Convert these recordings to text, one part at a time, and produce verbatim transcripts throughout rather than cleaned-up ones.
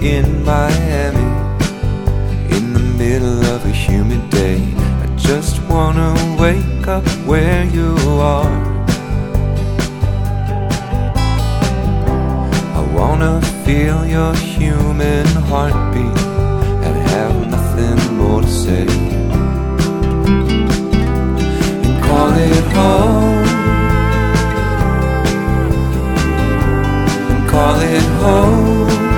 in Miami, in the middle of a humid day. I just wanna wake up where you are. I wanna feel your human heartbeat and have nothing more to say. And call it home, and call it home.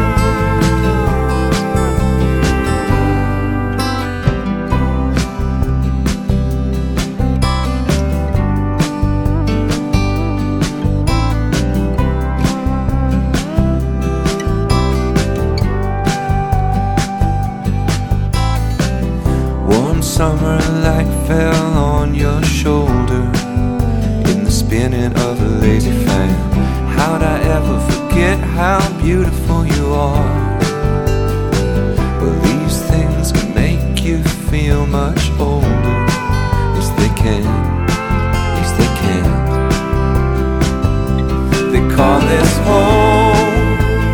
Summer light fell on your shoulder in the spinning of a lazy fan. How'd I ever forget how beautiful you are? Well, these things can make you feel much older. Yes, they can. Yes, they can. They call this home.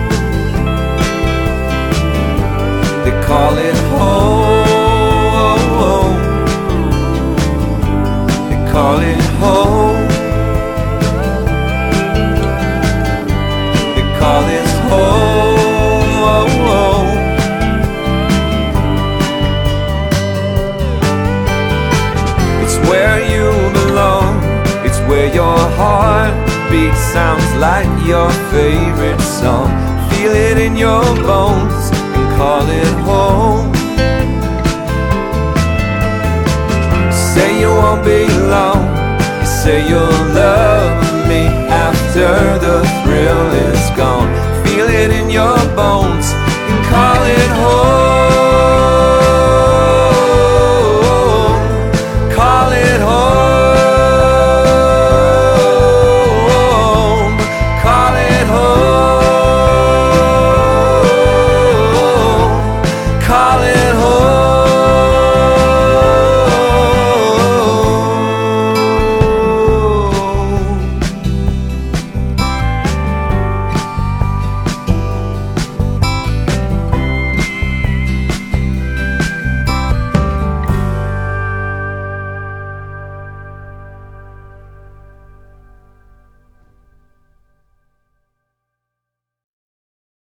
They call it home. Call it home. They call this home. Oh, oh. It's where you belong. It's where your heartbeat sounds like your favorite song. Feel it in your bones and call it home. Say you won't be long. You say you'll love me after the thrill is gone. Feel it in your